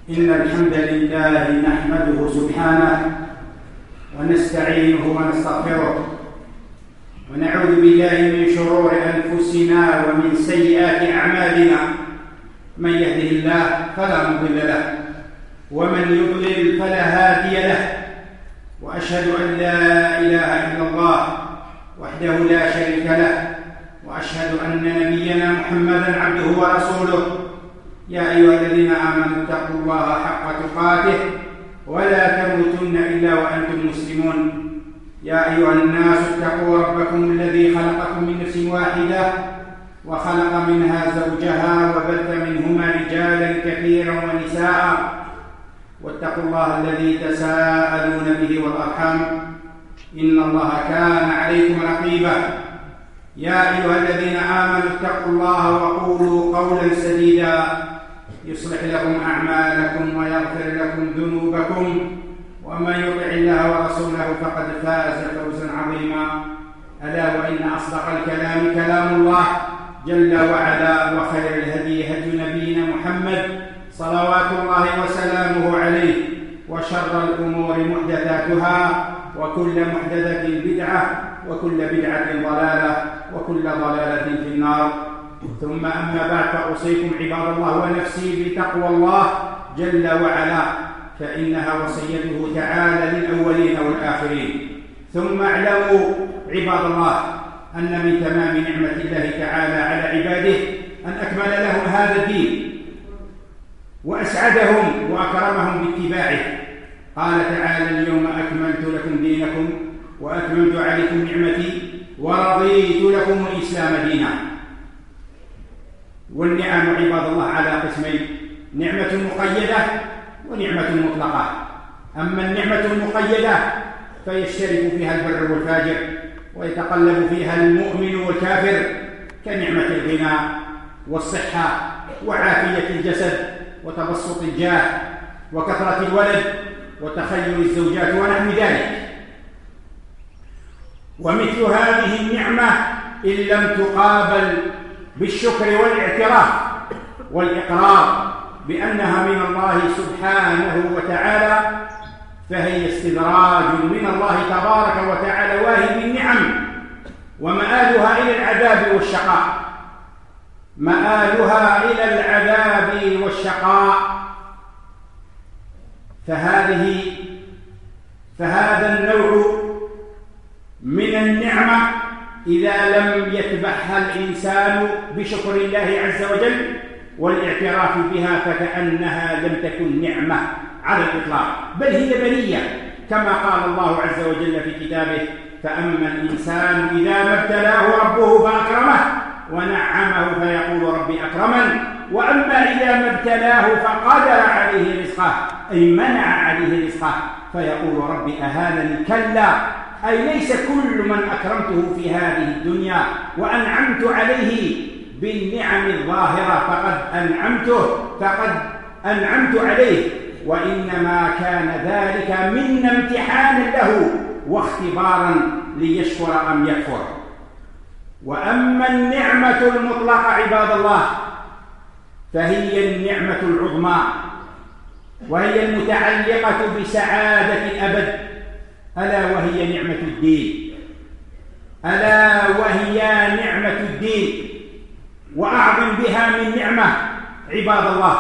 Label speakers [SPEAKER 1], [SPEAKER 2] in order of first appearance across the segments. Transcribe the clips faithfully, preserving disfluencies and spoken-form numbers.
[SPEAKER 1] إن الحمد لله نحمده سبحانه ونستعينه ونستغفره ونعوذ بالله من شرور أنفسنا ومن سيئات أعمالنا. من يهده الله فلا مضل له ومن يضلل فلا هادي له، وأشهد أن لا إله إلا الله وحده لا شريك له، وأشهد أن نبينا محمدا عبده ورسوله. يا أيها الذين آمنوا اتقوا الله حق تقاته ولا تموتن إلا وأنتم مسلمون. يا أيها الناس اتقوا ربكم الذي خلقكم من نفس واحدة وخلق منها زوجها وبث منهما رجالا كثيرا ونساء، واتقوا الله الذي تساءلون به والأرحام إن الله كان عليكم رقيبا. يا أيها الذين آمنوا اتقوا الله وقولوا قولا سديدا يصلح لكم أعمالكم ويغفر لكم ذنوبكم، ومن يطع الله ورسوله فقد فاز فوزا عظيما. ألا وإن أصدق الكلام كلام الله جل وعلا، وخير الهدي هدي نبينا محمد صلوات الله وسلامه عليه، وشر الأمور محدثاتها وكل محدثة بدعة وكل بدعة ضلالة وكل ضلالة في النار. ثم أما بعد، فأوصيكم عباد الله ونفسي بتقوى الله جل وعلا، فإنها وصيته تعالى للأولين والآخرين. ثم اعلموا عباد الله أن من تمام نعمة الله تعالى على عباده أن أكمل لهم هذا الدين وأسعدهم وأكرمهم باتباعه. قال تعالى: اليوم أكملت لكم دينكم وأكملت عليكم نعمتي ورضيت لكم الإسلام دينا. والنعم عباد الله على قسمين: نعمة مقيدة ونعمة مطلقة. أما النعمة المقيدة فيشترك فيها البر والفاجر، ويتقلب فيها المؤمن والكافر، كنعمة الغنى والصحة وعافية الجسد وتبسط الجاه وكثرة الولد وتخيل الزوجات ونحو ذلك. ومثل هذه النعمة إن لم تقابل بالشكر والاعتراف والإقرار بأنها من الله سبحانه وتعالى، فهي استدراج من الله تبارك وتعالى واهب النعم، ومآلها إلى العذاب والشقاء مآلها إلى العذاب والشقاء. فهذه فهذا النوع من النعمة إذا لم يتبعها الإنسان بشكر الله عز وجل والاعتراف بها فكأنها لم تكن نعمة على الإطلاق، بل هي بلية، كما قال الله عز وجل في كتابه: فأما الإنسان إذا ما ابتلاه ربه فأكرمه ونعمه فيقول ربي أكرمن، وأما إذا ما ابتلاه فقدر عليه رزقه أي منع عليه رزقه فيقول ربي أهانني. كلا، أي ليس كل من أكرمته في هذه الدنيا وأنعمت عليه بالنعم الظاهرة فقد أنعمته فقد أنعمت عليه، وإنما كان ذلك من امتحان له واختبارا ليشكر أم يكفر. وأما النعمة المطلقة عباد الله فهي النعمة العظمى، وهي المتعلقة بسعادة الأبد، ألا وهي نعمة الدين. ألا وهي نعمة الدين، وأعظم بها من نعمة عباد الله،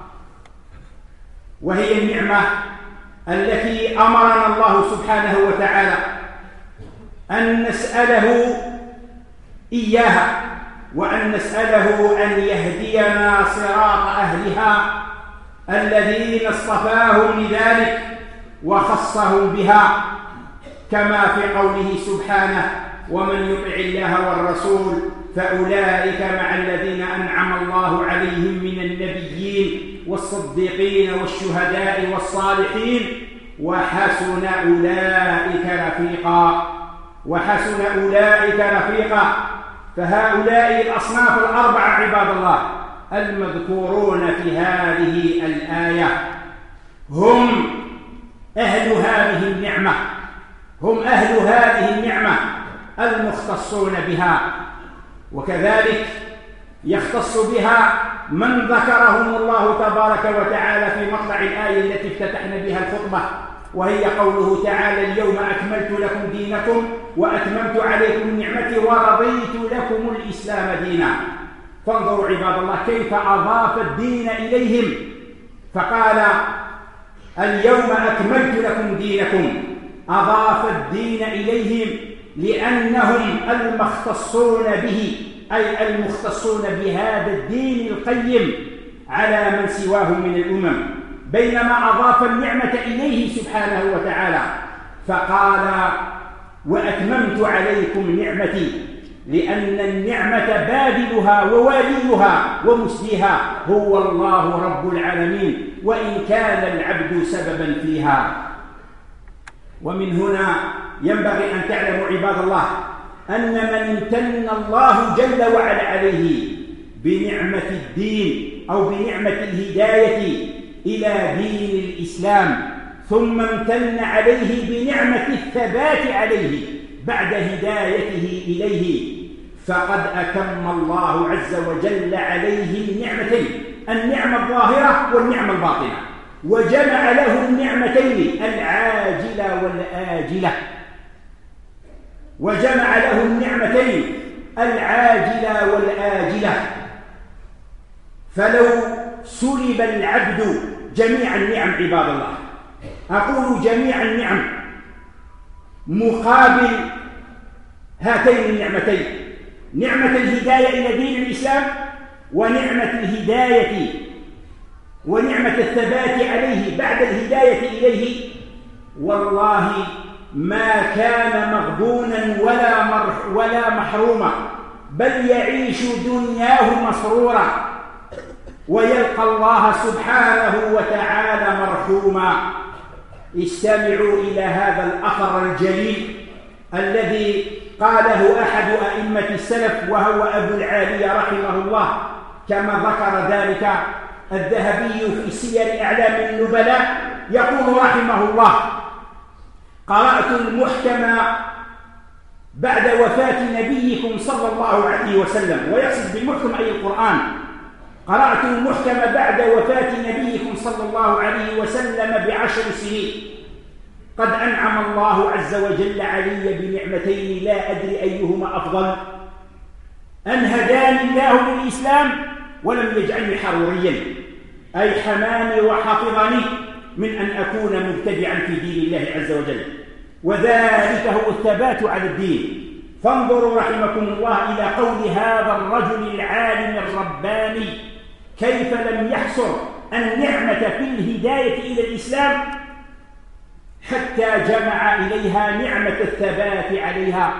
[SPEAKER 1] وهي النعمة التي أمرنا الله سبحانه وتعالى أن نسأله إياها، وأن نسأله أن يهدينا صراط أهلها الذين اصطفاهم لذلك وخصهم بها، كما في قوله سبحانه: ومن يطع الله والرسول فأولئك مع الذين أنعم الله عليهم من النبيين والصديقين والشهداء والصالحين وحسن أولئك رفيقا وحسن أولئك رفيقا. فهؤلاء الأصناف الأربعة عباد الله المذكورون في هذه الآية هم أهل هذه النعمة، هم أهل هذه النعمة المختصون بها، وكذلك يختص بها من ذكرهم الله تبارك وتعالى في مطلع الآية التي افتتحنا بها الخطبة، وهي قوله تعالى: اليوم أكملت لكم دينكم وأتممت عليكم نعمتي ورضيت لكم الإسلام دينا. فانظروا عباد الله كيف أضاف الدين إليهم، فقال: اليوم أكملت لكم دينكم. أضاف الدين إليهم لأنهم المختصون به، أي المختصون بهذا الدين القيم على من سواهم من الأمم، بينما أضاف النعمة إليه سبحانه وتعالى فقال: وأتممت عليكم نعمتي، لأن النعمة بادلها وواليها ومسديها هو الله رب العالمين، وإن كان العبد سببا فيها. ومن هنا ينبغي أن تعلموا عباد الله أن من امتن الله جل وعلا عليه بنعمة الدين أو بنعمة الهداية إلى دين الإسلام، ثم امتن عليه بنعمة الثبات عليه بعد هدايته إليه، فقد أتم الله عز وجل عليه النعمتين، النعمة الظاهرة والنعمة الباطنة، وجمع له النعمتين العاجلة والآجلة، وجمع له النعمتين العاجلة والآجلة. فلو سلب العبد جميع النعم عباد الله، أقول جميع النعم مقابل هاتين النعمتين، نعمة الهداية إلى دين الإسلام ونعمة الهداية ونعمة الثبات عليه بعد الهداية إليه، والله ما كان مغبونا ولا, ولا محروما، بل يعيش دنياه مسرورا ويلقى الله سبحانه وتعالى مرحوما. استمعوا إلى هذا الأثر الجليل الذي قاله أحد أئمة السلف وهو أبو العالية رحمه الله، كما ذكر ذلك الذهبي في سير أعلام النبلاء. يقول رحمه الله: قرأت المحكم بعد وفاة نبيكم صلى الله عليه وسلم، ويقصد بالمحكم أي القرآن. قرأت المحكم بعد وفاة نبيكم صلى الله عليه وسلم بعشر سنين، قد أنعم الله عز وجل علي بنعمتين لا أدري أيهما أفضل، أن هداني الله للإسلام ولم يجعلني حروريا، أي حماني وحفظني من أن أكون مبتدعا في دين الله عز وجل، وذلك هو الثبات على الدين. فانظروا رحمكم الله إلى قول هذا الرجل العالم الرباني كيف لم يحصر النعمة في الهداية إلى الإسلام حتى جمع إليها نعمة الثبات عليها،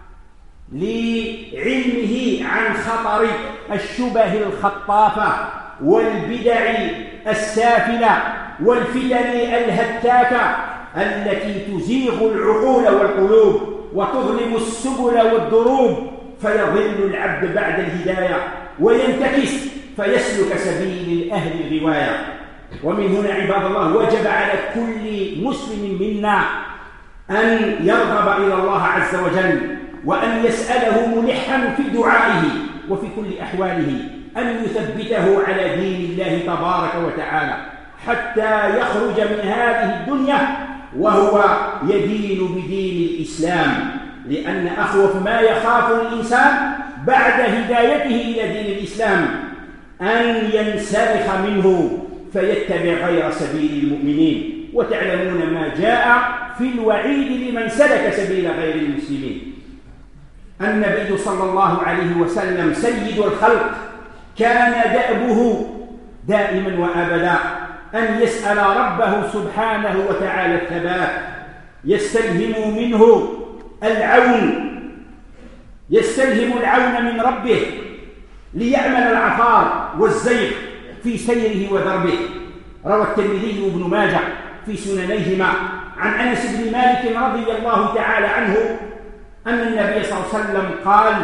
[SPEAKER 1] لعلمه عن خطر الشبه الخطافة والبدع السافلة والفتن الهتاكة التي تزيغ العقول والقلوب وتظلم السبل والدروب، فيضل العبد بعد الهداية وينتكس فيسلك سبيل الأهل غواية. ومن هنا عباد الله وجب على كل مسلم منا أن يرغب إلى الله عز وجل، وأن يسأله ملحا في دعائه وفي كل أحواله أن يثبته على دين الله تبارك وتعالى حتى يخرج من هذه الدنيا وهو يدين بدين الإسلام، لأن أخوف ما يخاف الإنسان بعد هدايته إلى دين الإسلام أن ينسلخ منه فيتبع غير سبيل المؤمنين. وتعلمون ما جاء في الوعيد لمن سلك سبيل غير المسلمين. النبي صلى الله عليه وسلم سيد الخلق كان دأبه دائما وأبدا أن يسأل ربه سبحانه وتعالى الثبات، يستلهم منه العون، يستلهم العون من ربه ليأمن العثار والزيغ في سيره ودربه. روى الترمذي وابن ماجه في سننيهما عن أنس بن مالك رضي الله تعالى عنه أن النبي صلى الله عليه وسلم قال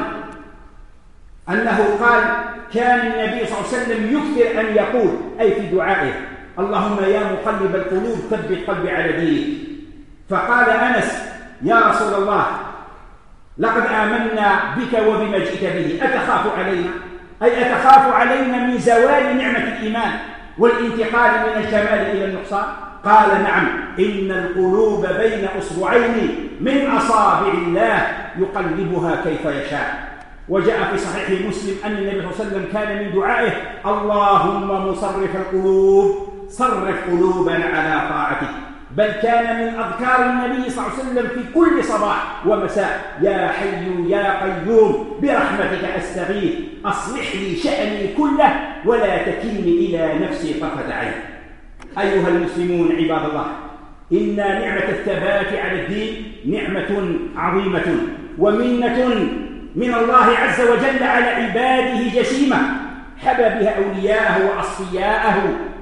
[SPEAKER 1] أنه قال كان النبي صلى الله عليه وسلم يكثر أن يقول أي في دعائه: اللهم يا مقلب القلوب ثبت قلبي على دينك. فقال أنس: يا رسول الله لقد آمنا بك وبما جئت به، أتخاف علينا؟ أي أتخاف علينا من زوال نعمة الإيمان والانتقال من الكمال إلى النقصان؟ قال نعم، إن القلوب بين أصبعين من أصابع الله يقلبها كيف يشاء. وجاء في صحيح مسلم أن النبي صلى الله عليه وسلم كان من دعائه: اللهم مصرف القلوب صرف قلوبنا على طاعتك. بل كان من أذكار النبي صلى الله عليه وسلم في كل صباح ومساء: يا حي يا قيوم برحمتك أستغيث أصلح لي شأني كله ولا تكلني إلى نفسي طرفة عين. أيها المسلمون عباد الله، إن نعمة الثبات على الدين نعمة عظيمة ومنة من الله عز وجل على عباده جسيمة، حبى بها أولياءه وأصفياءه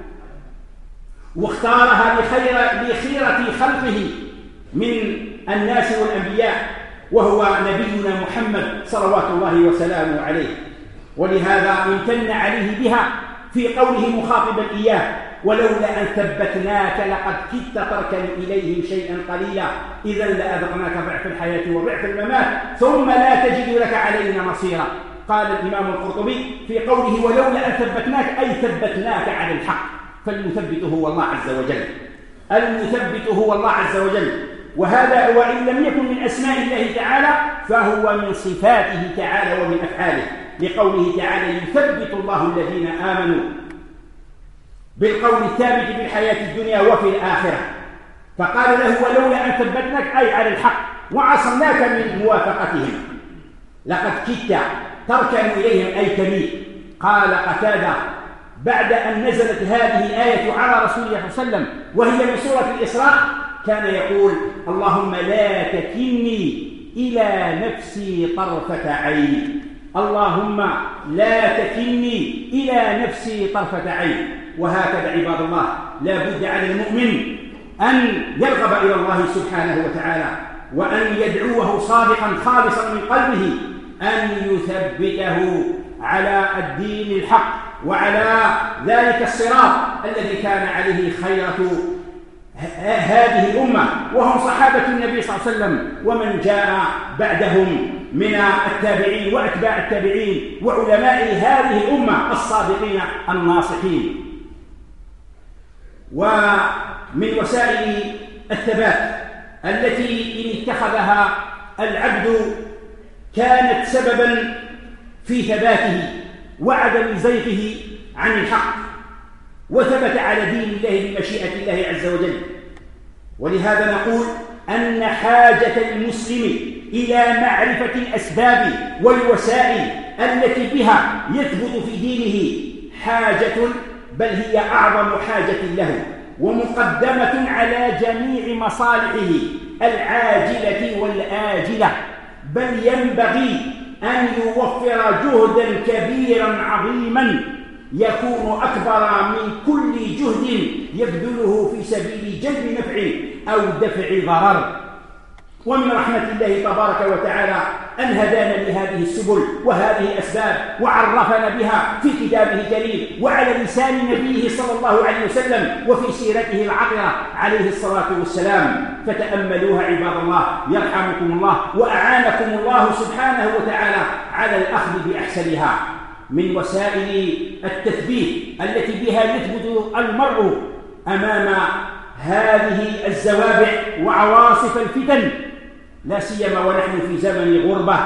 [SPEAKER 1] واختارها لخير لخيرة خلقه من الناس والأنبياء، وهو نبينا محمد صلوات الله وسلامه عليه. ولهذا امتن عليه بها في قوله مخاطبا إياه: ولولا أن ثبتناك لقد كدت تركن إليهم شيئا قليلا إذا لأذقناك ضعف الحياة وضعف الممات ثم لا تجد لك علينا نصيرا. قال الإمام القرطبي في قوله: ولولا أن ثبتناك أي ثبتناك على الحق، فالمثبت هو الله عز وجل، المثبت هو الله عز وجل. وهذا وإن لم يكن من أسماء الله تعالى فهو من صفاته تعالى ومن أفعاله، لقوله تعالى: يثبت الله الذين آمنوا بالقول الثابت في الحياة الدنيا وفي الآخرة. فقال له: ولولا أن ثبتناك أي على الحق وعصمناك من موافقتهم لقد كدت تركن إليهم أي تميل. قال قتادة بعد أن نزلت هذه الآية على رسول الله صلى الله عليه وسلم وهي من سورة الإسراء كان يقول: اللهم لا تكلني إلى نفسي طرفة عين، اللهم لا تكلني إلى نفسي طرفة عين. وهكذا عباد الله لا بد على المؤمن أن يرغب إلى الله سبحانه وتعالى وأن يدعوه صادقا خالصا من قلبه أن يثبته على الدين الحق وعلى ذلك الصراط الذي كان عليه خيرة هذه الأمة وهم صحابة النبي صلى الله عليه وسلم ومن جاء بعدهم من التابعين وأتباع التابعين وعلماء هذه الأمة الصادقين الناصحين. ومن وسائل الثبات التي إن اتخذها العبد كانت سببا في ثباته وعدم زيغه عن الحق وثبت على دين الله بمشيئة الله عز وجل. ولهذا نقول أن حاجة المسلم إلى معرفة الأسباب والوسائل التي بها يثبت في دينه حاجة، بل هي أعظم حاجة له ومقدمة على جميع مصالحه العاجلة والآجلة، بل ينبغي أن يوفر جهدا كبيرا عظيما يكون أكبر من كل جهد يبذله في سبيل جلب نفع أو دفع ضرر. ومن رحمة الله تبارك وتعالى أن هدانا لهذه السبل وهذه الأسباب وعرفنا بها في كتابه الكريم وعلى لسان نبيه صلى الله عليه وسلم وفي سيرته العطرة عليه الصلاة والسلام. فتأملوها عباد الله يرحمكم الله وأعانكم الله سبحانه وتعالى على الأخذ بأحسنها. من وسائل التثبيت التي بها يثبت المرء أمام هذه الزوابع وعواصف الفتن، لا سيما ونحن في زمن غربة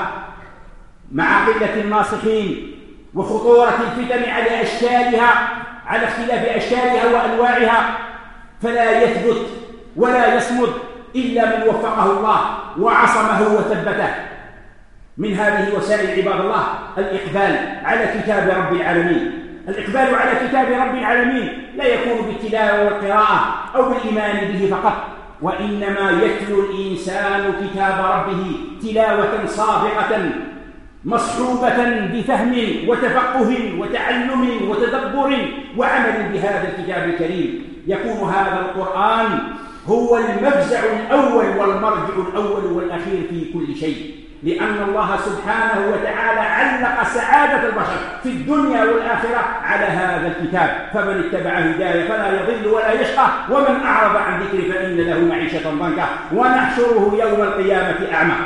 [SPEAKER 1] مع قلة الناصحين وخطورة الفتن على أشكالها على اختلاف أشكالها وأنواعها، فلا يثبت ولا يصمد إلا من وفقه الله وعصمه وثبته. من هذه وسائل عباد الله الإقبال على كتاب رب العالمين. الإقبال على كتاب رب العالمين لا يكون بالتلاوة والقراءة أو بالإيمان به فقط، وإنما يتلو الإنسان كتاب ربه تلاوة صادقة مصحوبة بفهم وتفقه وتعلم وتدبر وعمل بهذا الكتاب الكريم. يكون هذا القرآن هو المفزع الأول والمرجع الأول والأخير في كل شيء، لأن الله سبحانه وتعالى علق سعادة البشر في الدنيا والآخرة على هذا الكتاب، فمن اتبع هداية فلا يضل ولا يشقى ومن أعرض عن ذكري فإن له معيشة ضنكا ونحشره يوم القيامة أعمى.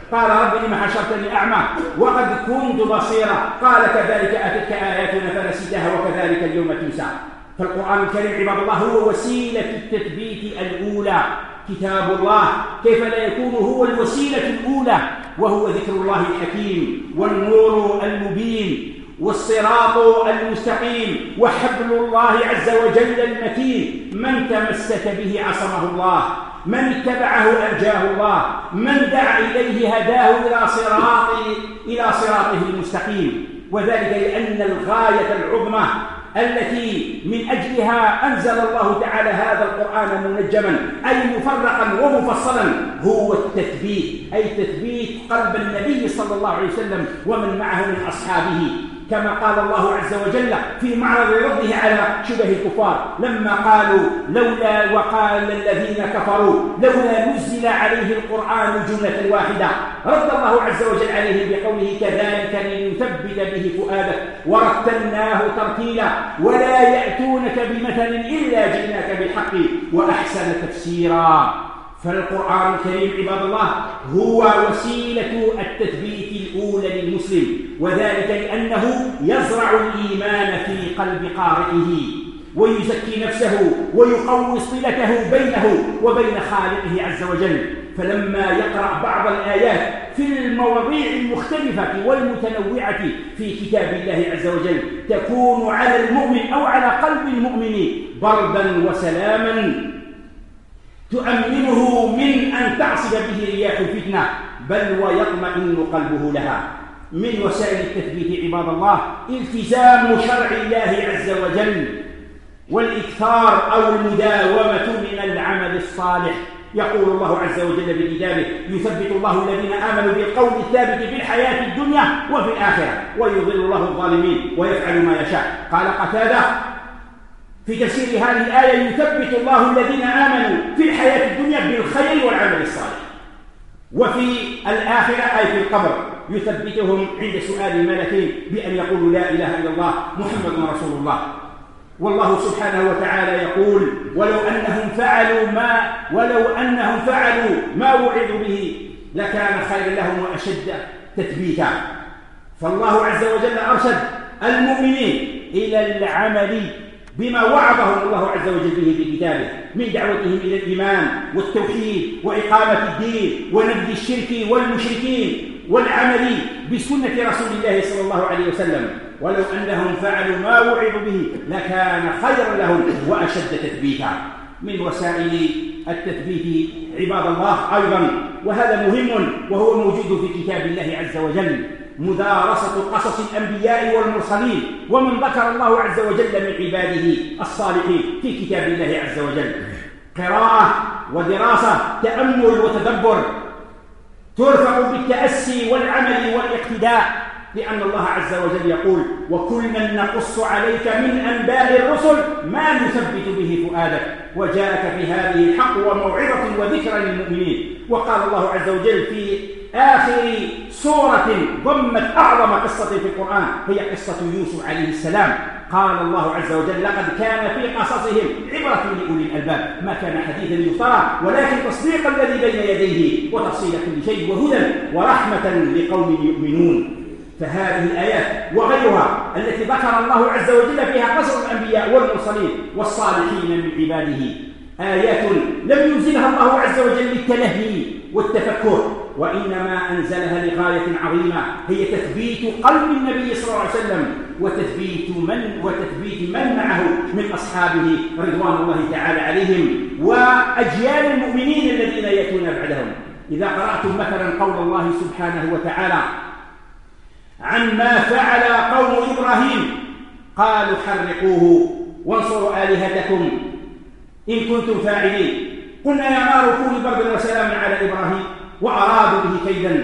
[SPEAKER 1] قال رب لم حشرتني أعمى وقد كنت بصيرا قال كذلك أتتك آياتنا فنسيتها وكذلك اليوم تنسى. فالقرآن الكريم عباد الله هو وسيلة التثبيت الأولى، كتاب الله كيف لا يكون هو الوسيلة الأولى، وهو ذكر الله الحكيم والنور المبين والصراط المستقيم وحبل الله عز وجل المتين، من تمسك به عصمه الله، من اتبعه أنجاه الله، من دعا إليه هداه إلى صراط إلى صراطه المستقيم. وذلك لأن الغاية العظمى التي من أجلها أنزل الله تعالى هذا القرآن منجما أي مفرقا ومفصلا هو التثبيت، أي تثبيت قلب النبي صلى الله عليه وسلم ومن معه من أصحابه، كما قال الله عز وجل في معرض رده على شبه الكفار لما قالوا لولا وقال الذين كفروا لولا نزل عليه القرآن جملة واحدة، رد الله عز وجل عليهم بقوله كذلك لنثبت به فؤادك ورتلناه ترتيلا ولا يأتونك بمثل إلا جئناك بالحق وأحسن تفسيرا. فالقرآن الكريم عباد الله هو وسيلة التثبيت الأولى للمسلم، وذلك لأنه يزرع الإيمان في قلب قارئه ويزكي نفسه ويقوي صلته بينه وبين خالقه عز وجل. فلما يقرأ بعض الآيات في المواضيع المختلفة والمتنوعة في كتاب الله عز وجل تكون على المؤمن أو على قلب المؤمن بردا وسلاما تؤمنه من أن تعصف به رياح الفتنة، بل ويطمئن قلبه لها. من وسائل التثبيت عباد الله التزام شرع الله عز وجل والإكثار أو المداومة من العمل الصالح. يقول الله عز وجل بكتابه يثبت الله الذين آمنوا بالقول الثابت في الحياة الدنيا وفي الآخرة ويضل الله الظالمين ويفعل ما يشاء. قال قتادة في تفسير هذه الآية يثبت الله الذين آمنوا في الحياة الدنيا بالخير والعمل الصالح، وفي الآخرة أي في القبر يثبتهم عند سؤال الملكين بأن يقولوا لا إله إلا الله محمد رسول الله. والله سبحانه وتعالى يقول ولو أنهم فعلوا ما ولو أنهم فعلوا ما وعظوا به لكان خيرا لهم وأشد تثبيتا. فالله عز وجل أرشد المؤمنين إلى العمل بما وعظهم الله عز وجل به في كتابه من دعوتهم إلى الإيمان والتوحيد وإقامة الدين ونبذ الشرك والمشركين والعمل بسنة رسول الله صلى الله عليه وسلم. ولو أنهم فعلوا ما وعظوا به لكان خيرا لهم وأشد تثبيتا. من وسائل التثبيت عباد الله أيضا وهذا مهم وهو موجود في كتاب الله عز وجل مدارسة قصص الأنبياء والمرسلين ومن ذكر الله عز وجل من عباده الصالحين في كتاب الله عز وجل. قراءة ودراسة تأمل وتدبر ترفق بالتأسي والعمل والاقتداء، لأن الله عز وجل يقول وكلا نقص عليك من أنباء الرسل ما نثبت به فؤادك وجاءك في هذه الحق وموعظة وذكرى للمؤمنين. وقال الله عز وجل في آخر سورة ضمت أعظم قصة في القرآن هي قصة يوسف عليه السلام، قال الله عز وجل لقد كان في قصصهم عبرة لأولي الألباب ما كان حديثا يفترى ولكن تصديق الذي بين يديه وتفصيل كل شيء وهدى ورحمة لقوم يؤمنون. فهذه الآيات وغيرها التي ذكر الله عز وجل فيها قصص الأنبياء والمرسلين والصالحين من عباده آيات لم ينزلها الله عز وجل للتلهي والتفكر، وإنما أنزلها لغاية عظيمة هي تثبيت قلب النبي صلى الله عليه وسلم وتثبيت من وتثبيت من معه من أصحابه رضوان الله تعالى عليهم وأجيال المؤمنين الذين يأتون بعدهم. إذا قرأتم مثلا قول الله سبحانه وتعالى عما فعل قوم إبراهيم قالوا حرقوه وانصروا آلهتكم إن كنتم فاعلين قلنا يا نار كوني بردا وسلاما على إبراهيم وأرادوا به كيدا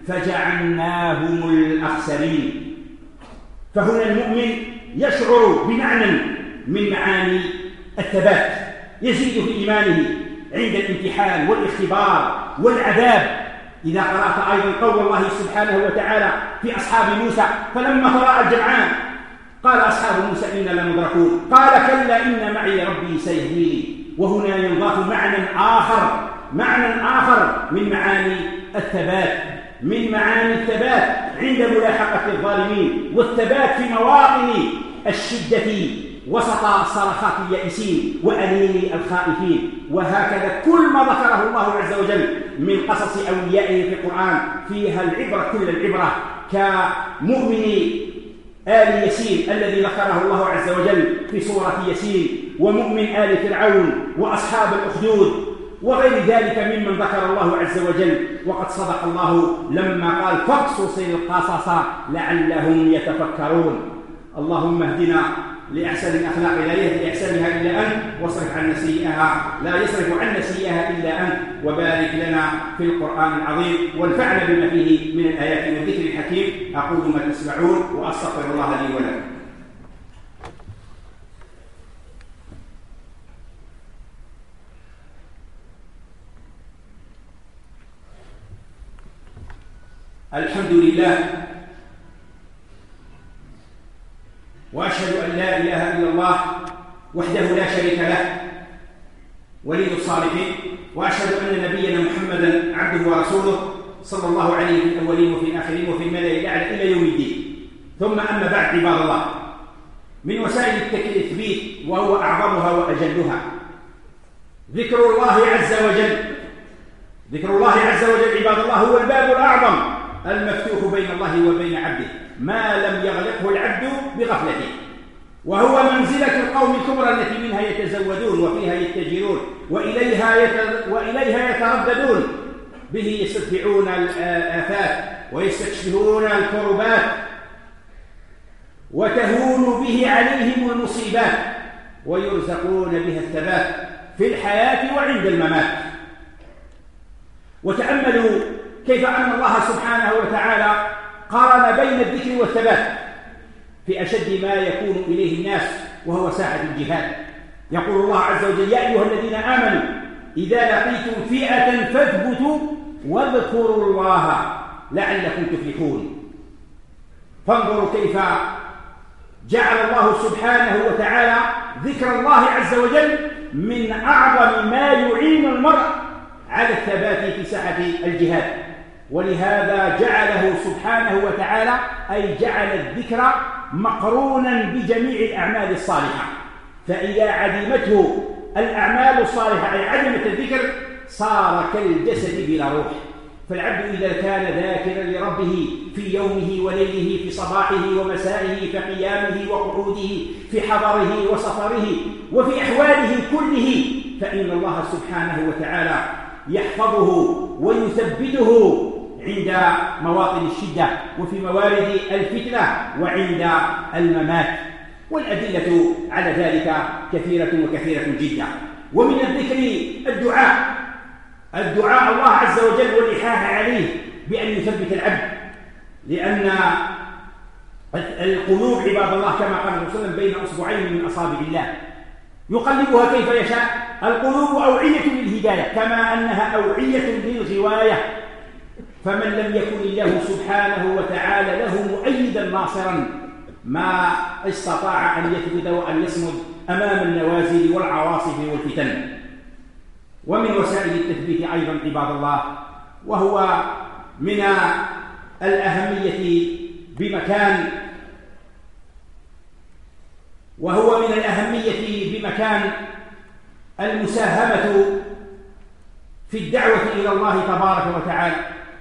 [SPEAKER 1] فجعلناهم الأخسرين. فهنا المؤمن يشعر بمعنى من معاني الثبات يزيد في إيمانه عند الامتحان والاختبار والعذاب. إذا قرأت أيضا قول الله سبحانه وتعالى في أصحاب موسى فلما تراءى الجمعان قال أصحاب موسى إنا لمدركون قال كلا إن معي ربي سيهديني. وهنا ينضاف معنى آخر معنى آخر من معاني الثبات من معاني الثبات عند ملاحقة الظالمين، والثبات في مواطن الشدة وسط صرخات اليائسين وأنين الخائفين. وهكذا كل ما ذكره الله عز وجل من قصص أوليائه في القرآن فيها العبرة كل العبرة، كمؤمن آل ياسين الذي ذكره الله عز وجل في سورة ياسين، ومؤمن آل فرعون وأصحاب الأخدود وغير ذلك ممن ذكر الله عز وجل. وقد صدق الله لما قال فاقصص القصص لعلهم يتفكرون. اللهم اهدنا لأحسن الأخلاق لا يهدي لأحسنها إلا أنت، واصرف عنا سيئها لا يصرف عنا سيئها إلا أنت، وبارك لنا في القرآن العظيم وانفعنا بما فيه من الآيات والذكر الحكيم. أقول ما تسمعون وأستغفر الله لي ولكم. الحمد لله، وأشهد أن لا إله إلا الله وحده لا شريك له ولي الصالحين، وأشهد أن نبينا محمدا عبده ورسوله صلى الله عليه في الأولين وفي الآخرين وفي الملأ الأعلى إلى يوم الدين. ثم أما بعد، عباد الله، من وسائل التثبيت وهو أعظمها وأجلها ذكر الله عز وجل. ذكر الله عز وجل عباد الله هو الباب الأعظم المفتوح بين الله وبين عبده ما لم يغلقه العبد بغفلته، وهو منزلة القوم الكبرى التي منها يتزودون وفيها يتجرون وإليها, يت... وإليها يترددون، به يستدفعون الآفات ويستكشفون الكربات وتهون به عليهم المصيبات ويرزقون بها الثبات في الحياة وعند الممات. وتأملوا كيف أن الله سبحانه وتعالى قارن بين الذكر والثبات في أشد ما يكون إليه الناس، وهو ساعة الجهاد. يقول الله عز وجل: يا أيها الذين آمنوا إذا لقيتم فئة فاثبتوا واذكروا الله لعلكم تفلحون. فانظروا كيف جعل الله سبحانه وتعالى ذكر الله عز وجل من أعظم ما يعين المرء على الثبات في ساحة الجهاد، ولهذا جعله سبحانه وتعالى أي جعل الذكر مقرونا بجميع الأعمال الصالحة، فإذا عدمته الأعمال الصالحة أي عدمت الذكر صار كالجسد بلا روح. فالعبد إذا كان ذاكرا لربه في يومه وليله، في صباحه ومسائه، في قيامه وقعوده، في حضره وسفره، وفي أحواله كله، فإن الله سبحانه وتعالى يحفظه ويثبته عند مواطن الشدة وفي موارد الفتنة وعند الممات. والأدلة على ذلك كثيرة وكثيرة جدا. ومن الذكر الدعاء، الدعاء الله عز وجل والإلحاح عليه بأن يثبت العبد، لأن القلوب عباد الله كما قال الرسول صلى الله عليه وسلم بين أصبعين من أصابع الله يقلبها كيف يشاء. القلوب أوعية للهداية كما أنها أوعية للغواية، فمن لم يكن الله سبحانه وتعالى له مؤيدا ناصرا ما استطاع أن يثبت وأن يصمد أمام النوازل والعواصف والفتن. ومن وسائل التثبيت أيضا عباد الله، وهو من الأهمية بمكان وهو من الأهمية بمكان المساهمة في الدعوة إلى الله تبارك وتعالى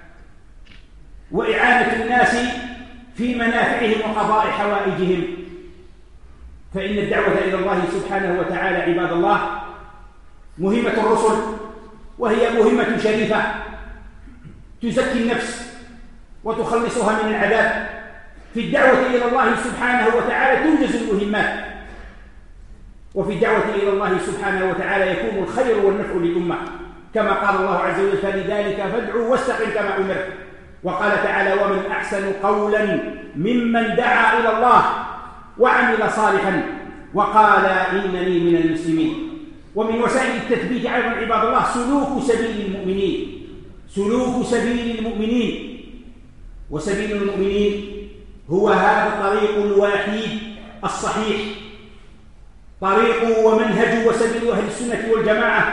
[SPEAKER 1] وإعانة الناس في منافعهم وقضاء حوائجهم. فإن الدعوة إلى الله سبحانه وتعالى عباد الله مهمة الرسل، وهي مهمة شريفة تزكي النفس وتخلصها من العذاب. في الدعوة إلى الله سبحانه وتعالى تنجز المهمات، وفي الدعوة إلى الله سبحانه وتعالى يكون الخير والنفع للأمة، كما قال الله عز وجل: فلذلك فادعوا واستقم كما أمرت. وقال تعالى: ومن أحسن قولا ممن دعا إلى الله وعمل صالحا وقال إنني من المسلمين. ومن وسائل التثبيت أيضا عباد الله سلوك سبيل المؤمنين، سلوك سبيل المؤمنين. وسبيل المؤمنين هو هذا الطريق الوحيد الصحيح، طريق ومنهج وسبيل أهل السنة والجماعة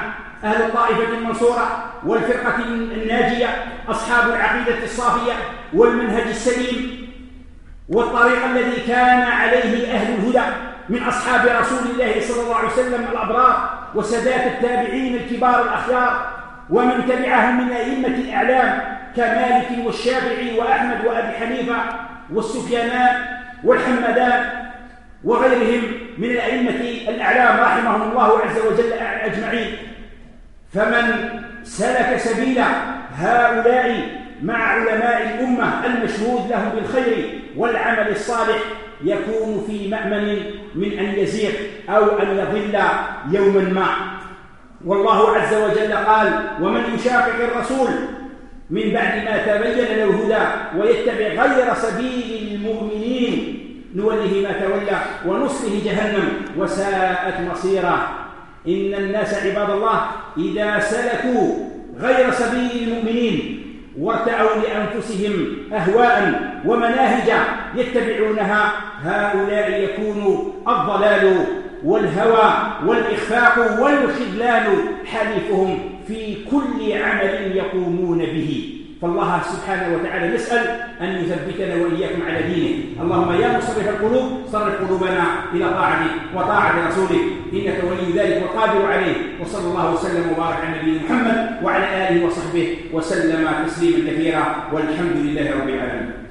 [SPEAKER 1] أهل الطائفة المنصورة والفرقة الناجية، أصحاب العقيدة الصافية والمنهج السليم والطريق الذي كان عليه أهل الهدى من أصحاب رسول الله صلى الله عليه وسلم الأبرار وسادات التابعين الكبار الأخيار ومن تبعهم من أئمة الأعلام كمالك والشافعي وأحمد وأبي حنيفة والسفيانان والحمدان وغيرهم من الأئمة الأعلام رحمهم الله عز وجل أجمعين. فمن سلك سبيل هؤلاء مع علماء الأمة المشهود لهم بالخير والعمل الصالح يكون في مأمن من أن يزيغ أو أن يضل يوما ما. والله عز وجل قال: ومن يشاقق الرسول من بعد ما تبين له الهدى ويتبع غير سبيل المؤمنين نوله ما تولى ونصله جهنم وساءت مصيرا. إن الناس عباد الله إذا سلكوا غير سبيل المؤمنين وارتعوا لأنفسهم أهواء ومناهج يتبعونها هؤلاء يكون الضلال والهوى والإخفاق والخذلان حليفهم في كل عمل يقومون به. فالله سبحانه وتعالى نسأل أن يثبتنا وإياكم على دينه. اللهم يا مصرف القلوب صرف قلوبنا إلى طاعتك وطاعة رسولك إنك ولي ذلك والقادر عليه. وصلى الله وسلم وبارك على نبينا محمد وعلى آله وصحبه وسلم تسليما كثيرا والحمد لله رب العالمين.